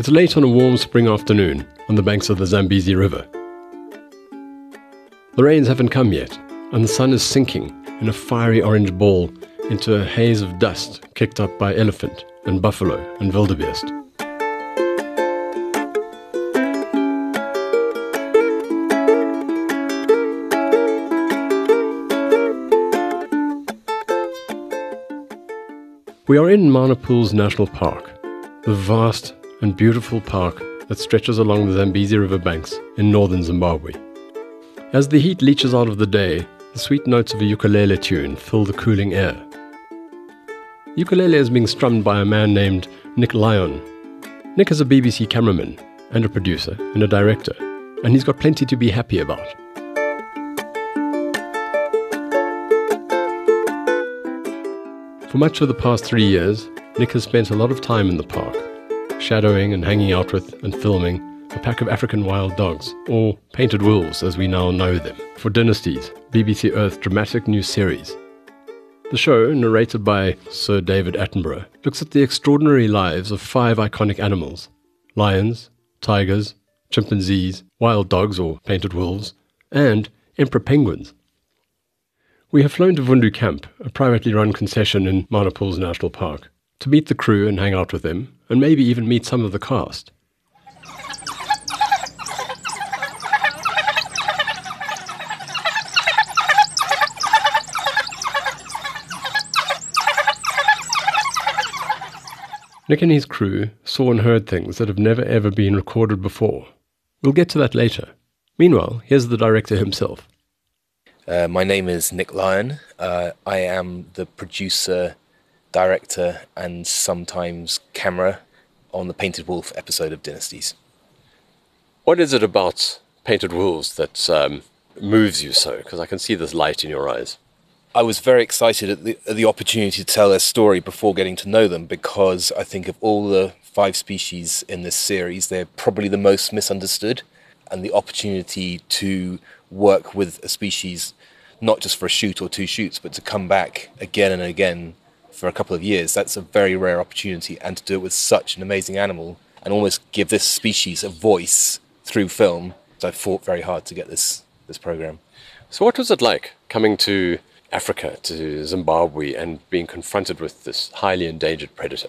It's late on a warm spring afternoon on the banks of the Zambezi River. The rains haven't come yet, and the sun is sinking in a fiery orange ball into a haze of dust kicked up by elephant and buffalo and wildebeest. We are in Mana Pools National Park, the vast and beautiful park that stretches along the Zambezi River banks in northern Zimbabwe. As the heat leaches out of the day, the sweet notes of a ukulele tune fill the cooling air. Ukulele is being strummed by a man named Nick Lyon. Nick is a BBC cameraman and a producer and a director, and he's got plenty to be happy about. For much of the past 3 years, Nick has spent a lot of time in the park, shadowing and hanging out with and filming a pack of African wild dogs, or painted wolves as we now know them, for Dynasties, BBC Earth dramatic new series. The show, narrated by Sir David Attenborough, looks at the extraordinary lives of 5 iconic animals: lions, tigers, chimpanzees, wild dogs or painted wolves, and emperor penguins. We have flown to Vundu Camp, a privately run concession in Mana Pools National Park, to meet the crew and hang out with them, and maybe even meet some of the cast. Nick and his crew saw and heard things that have never ever been recorded before. We'll get to that later. Meanwhile, here's the director himself. My name is Nick Lyon. I am the producer, director and sometimes camera on the Painted Wolf episode of Dynasties. What is it about Painted Wolves that moves you so? Because I can see this light in your eyes. I was very excited at the opportunity to tell their story before getting to know them, because I think of all the 5 species in this series, they're probably the most misunderstood. And the opportunity to work with a species, not just for a shoot or 2 shoots, but to come back again and again for a couple of years, that's a very rare opportunity. And to do it with such an amazing animal and almost give this species a voice through film, I fought very hard to get this program. So what was it like coming to Africa, to Zimbabwe, and being confronted with this highly endangered predator?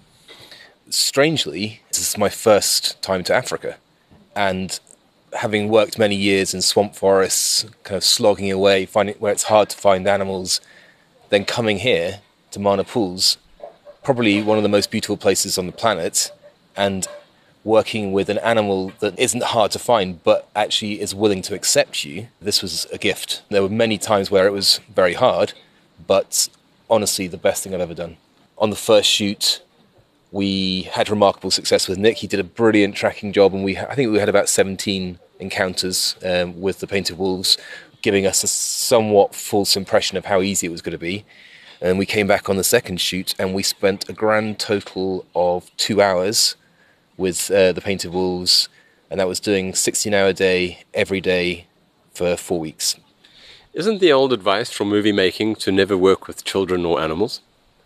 Strangely, this is my first time to Africa, and having worked many years in swamp forests, kind of slogging away, finding where it's hard to find animals, then coming here to Mana Pools, probably one of the most beautiful places on the planet, and working with an animal that isn't hard to find but actually is willing to accept you. This was a gift. There were many times where it was very hard, but honestly the best thing I've ever done. On the first shoot, we had remarkable success with Nick. He did a brilliant tracking job, and I think we had about 17 encounters with the Painted Wolves, giving us a somewhat false impression of how easy it was going to be. And we came back on the second shoot, and we spent a grand total of 2 hours with the Painted Wolves, and that was doing 16-hour day every day for 4 weeks. Isn't the old advice from movie making to never work with children or animals?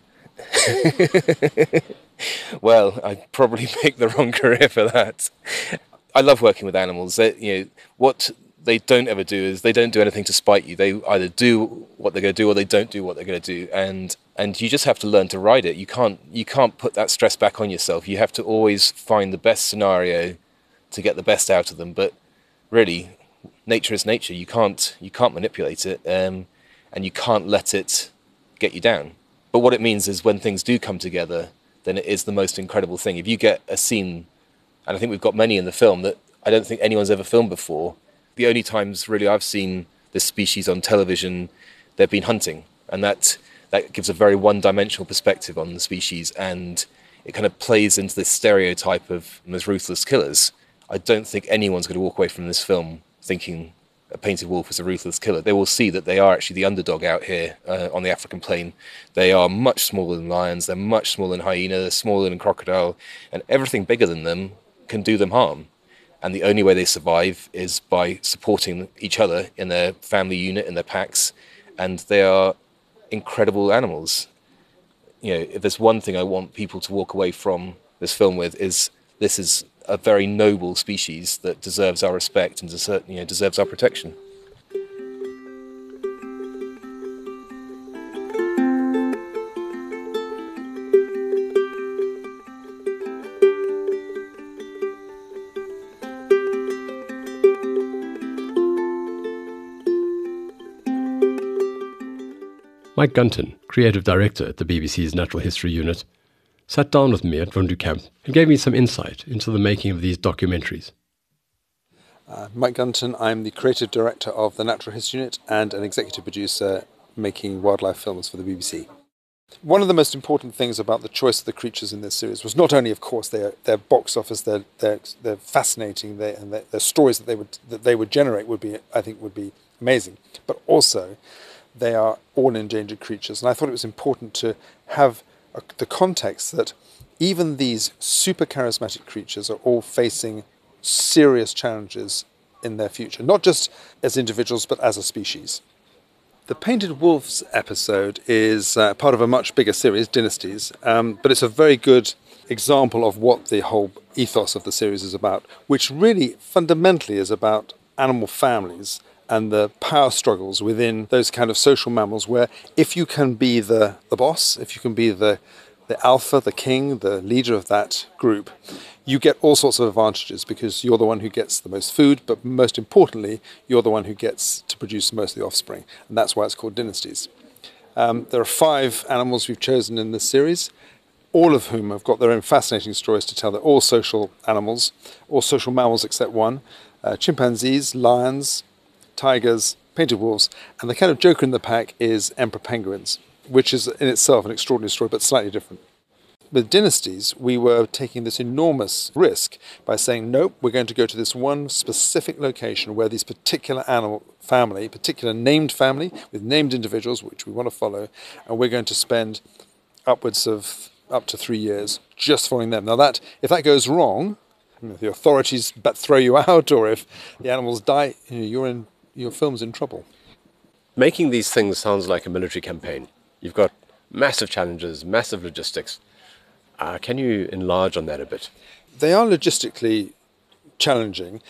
Well, I'd probably pick the wrong career for that. I love working with animals. What they don't ever do is they don't do anything to spite you. They either do what they're going to do or they don't do what they're going to do. And you just have to learn to ride it. You can't put that stress back on yourself. You have to always find the best scenario to get the best out of them. But really, nature is nature. You can't manipulate it, and you can't let it get you down. But what it means is when things do come together, then it is the most incredible thing. If you get a scene, and I think we've got many in the film that I don't think anyone's ever filmed before. The only times really I've seen this species on television, they've been hunting, and that gives a very one-dimensional perspective on the species, and it kind of plays into this stereotype of them as ruthless killers. I don't think anyone's going to walk away from this film thinking a painted wolf is a ruthless killer. They will see that they are actually the underdog out here on the African plain. They are much smaller than lions, they're much smaller than hyena, they're smaller than crocodile, and everything bigger than them can do them harm. And the only way they survive is by supporting each other in their family unit, in their packs, and they are incredible animals. If there's one thing I want people to walk away from this film with, is this is a very noble species that deserves our respect and deserves our protection. Mike Gunton, creative director at the BBC's Natural History Unit, sat down with me at Wonderkamp and gave me some insight into the making of these documentaries. Mike Gunton, I'm the creative director of the Natural History Unit and an executive producer making wildlife films for the BBC. One of the most important things about the choice of the creatures in this series was not only, of course, their box office, they're fascinating, and their stories that they would generate would be amazing, but also they are all endangered creatures. And I thought it was important to have the context that even these super charismatic creatures are all facing serious challenges in their future, not just as individuals, but as a species. The Painted Wolves episode is part of a much bigger series, Dynasties, but it's a very good example of what the whole ethos of the series is about, which really fundamentally is about animal families and the power struggles within those kind of social mammals where if you can be the boss, if you can be the alpha, the king, the leader of that group, you get all sorts of advantages because you're the one who gets the most food, but most importantly, you're the one who gets to produce most of the offspring. And that's why it's called Dynasties. There are 5 animals we've chosen in this series, all of whom have got their own fascinating stories to tell. They're all social animals, all social mammals except one, chimpanzees, lions, tigers, painted wolves, and the kind of joker in the pack is emperor penguins, which is in itself an extraordinary story, but slightly different. With Dynasties, we were taking this enormous risk by saying, nope, we're going to go to this one specific location where these particular animal family, particular named family with named individuals, which we want to follow, and we're going to spend upwards of up to 3 years just following them. Now that, if that goes wrong, if the authorities throw you out, or if the animals die, your film's in trouble. Making these things sounds like a military campaign. You've got massive challenges, massive logistics. Can you enlarge on that a bit? They are logistically challenging.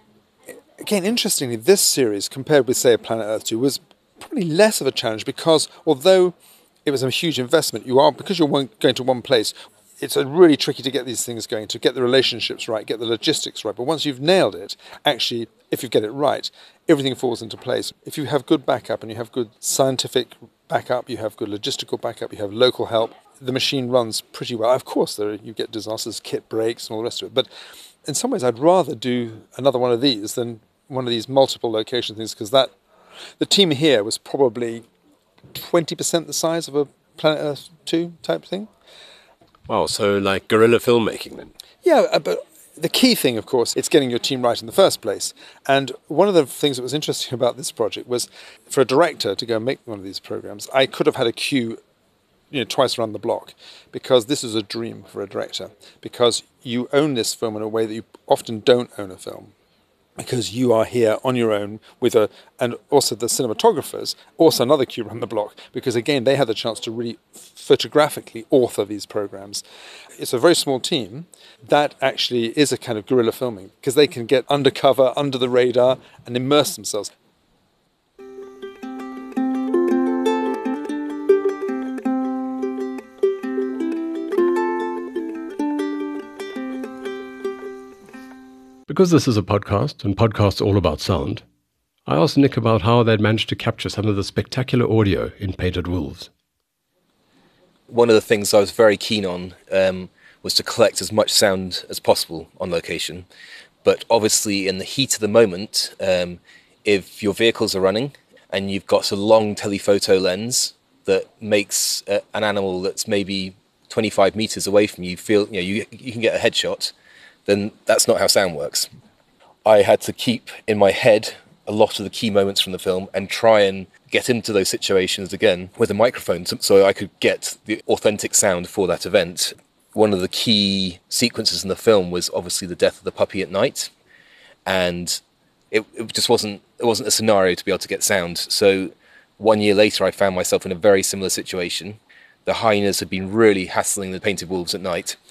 Again, interestingly, this series, compared with, say, Planet Earth 2, was probably less of a challenge because although it was a huge investment, because you're going to one place, it's really tricky to get these things going, to get the relationships right, get the logistics right. But once you've nailed it, actually, if you get it right, everything falls into place. If you have good backup and you have good scientific backup, you have good logistical backup, you have local help, the machine runs pretty well. Of course, you get disasters, kit breaks and all the rest of it. But in some ways, I'd rather do another one of these than one of these multiple location things, because the team here was probably 20% the size of a Planet Earth 2 type thing. Wow, so like guerrilla filmmaking then? Yeah, but the key thing, of course, it's getting your team right in the first place. And one of the things that was interesting about this project was for a director to go and make one of these programs, I could have had a queue twice around the block, because this is a dream for a director, because you own this film in a way that you often don't own a film, because you are here on your own and also the cinematographers, also another queue around the block, because again, they had the chance to really photographically author these programs. It's a very small team that actually is a kind of guerrilla filming, because they can get undercover, under the radar, and immerse themselves. Because this is a podcast, and podcasts are all about sound, I asked Nick about how they'd managed to capture some of the spectacular audio in Painted Wolves. One of the things I was very keen on was to collect as much sound as possible on location. But obviously in the heat of the moment, if your vehicles are running and you've got a long telephoto lens that makes an animal that's maybe 25 meters away from you feel, you can get a headshot, then that's not how sound works. I had to keep in my head a lot of the key moments from the film and try and get into those situations again with a microphone so I could get the authentic sound for that event. One of the key sequences in the film was obviously the death of the puppy at night, and it just wasn't a scenario to be able to get sound. So 1 year later I found myself in a very similar situation. The hyenas had been really hassling the Painted Wolves at night,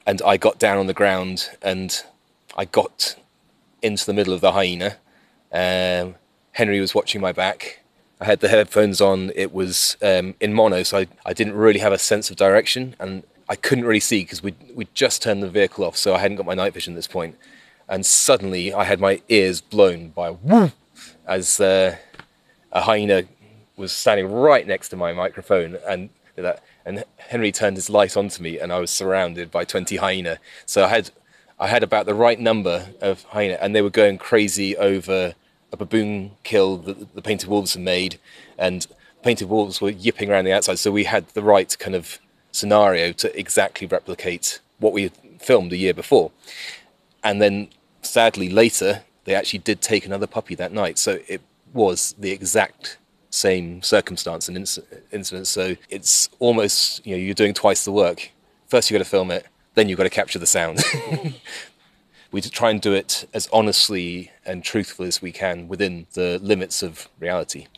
And I got down on the ground and I got into the middle of the hyena. Henry was watching my back. I had the headphones on. It was in mono, so I didn't really have a sense of direction, and I couldn't really see because we'd just turned the vehicle off, so I hadn't got my night vision at this point. And suddenly I had my ears blown by a whoo as a hyena was standing right next to my microphone, and Henry turned his light onto me, and I was surrounded by 20 hyena. So I had about the right number of hyena, and they were going crazy over a baboon kill that the Painted Wolves had made, and Painted Wolves were yipping around the outside, so we had the right kind of scenario to exactly replicate what we had filmed the year before. And then sadly later they actually did take another puppy that night, so it was the exact same circumstance and incident. So it's almost, you're doing twice the work. First you've got to film it, then you've got to capture the sound. We try and do it as honestly and truthfully as we can within the limits of reality.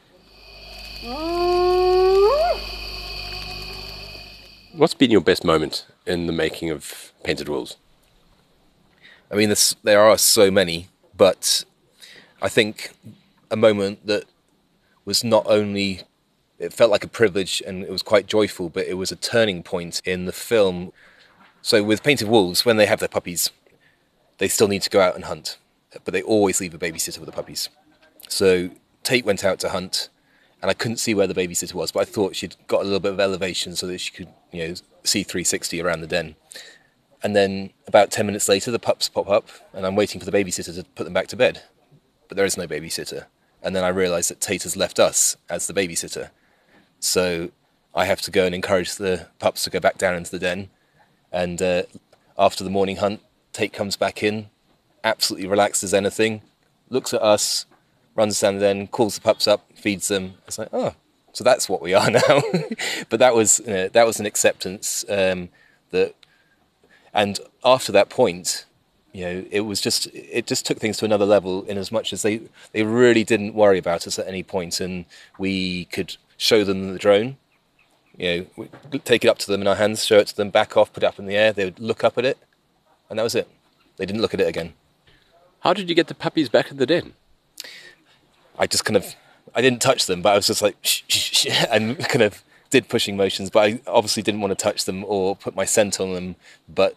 What's been your best moment in the making of Painted Wolves? I mean, there are so many, but I think a moment that was not only, it felt like a privilege and it was quite joyful, but it was a turning point in the film. So with Painted Wolves, when they have their puppies, they still need to go out and hunt, but they always leave a babysitter with the puppies. So Tate went out to hunt, and I couldn't see where the babysitter was, but I thought she'd got a little bit of elevation so that she could, see 360 around the den. And then about 10 minutes later, the pups pop up, and I'm waiting for the babysitter to put them back to bed. But there is no babysitter. And then I realised that Tate has left us as the babysitter. So I have to go and encourage the pups to go back down into the den. And after the morning hunt, Tate comes back in, absolutely relaxed as anything, looks at us, runs down the den, calls the pups up, feeds them. It's like, oh, so that's what we are now. But that was an acceptance that. And after that point, it just took things to another level, in as much as they really didn't worry about us at any point, and we could show them the drone. We take it up to them in our hands, show it to them, back off, put it up in the air. They would look up at it, and that was it. They didn't look at it again. How did you get the puppies back in the den? I just I didn't touch them, but I was just like, shh, shh, shh, and kind of did pushing motions, but I obviously didn't want to touch them or put my scent on them. But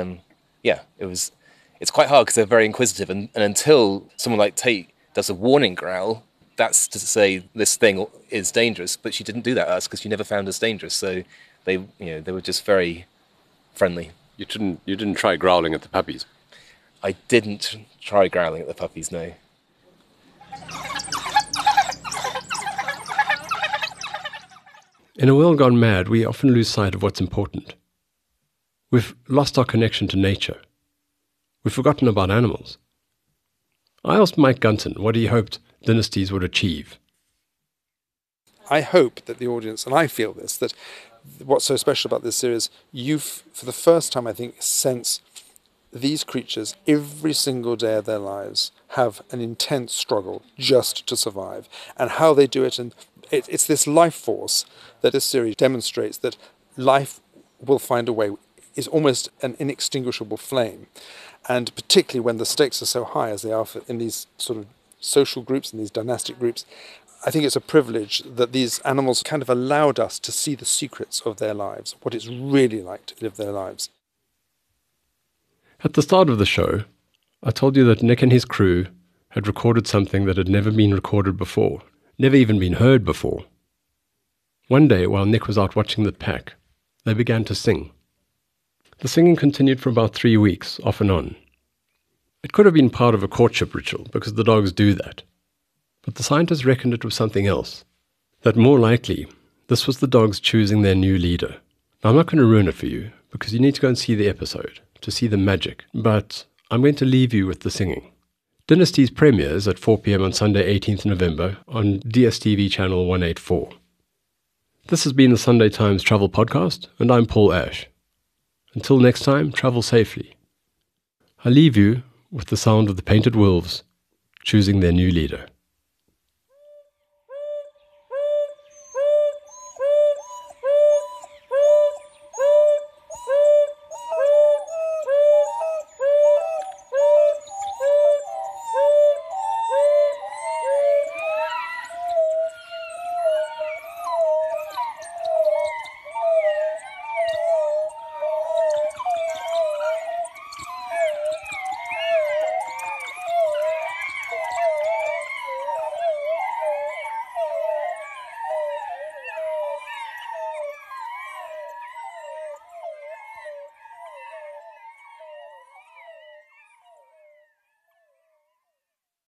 it's quite hard because they're very inquisitive, and until someone like Tate does a warning growl, that's to say this thing is dangerous. But she didn't do that to us because she never found us dangerous. So they were just very friendly. You didn't try growling at the puppies? I didn't try growling at the puppies, no. In a world gone mad, we often lose sight of what's important. We've lost our connection to nature. We've forgotten about animals. I asked Mike Gunton what he hoped Dynasties would achieve. I hope that the audience, and I feel this, that what's so special about this series, for the first time, I think, sense these creatures, every single day of their lives, have an intense struggle just to survive. And how they do it, and it's this life force that this series demonstrates, that life will find a way, is almost an inextinguishable flame. And particularly when the stakes are so high as they are in these sort of social groups and these dynastic groups, I think it's a privilege that these animals kind of allowed us to see the secrets of their lives, what it's really like to live their lives. At the start of the show, I told you that Nick and his crew had recorded something that had never been recorded before, never even been heard before. One day, while Nick was out watching the pack, they began to sing. The singing continued for about 3 weeks, off and on. It could have been part of a courtship ritual, because the dogs do that. But the scientists reckoned it was something else. That more likely, this was the dogs choosing their new leader. Now, I'm not going to ruin it for you, because you need to go and see the episode, to see the magic. But I'm going to leave you with the singing. Dynasties premieres at 4 p.m. on Sunday 18th November on DSTV channel 184. This has been the Sunday Times Travel Podcast, and I'm Paul Ash. Until next time, travel safely. I leave you with the sound of the Painted Wolves choosing their new leader.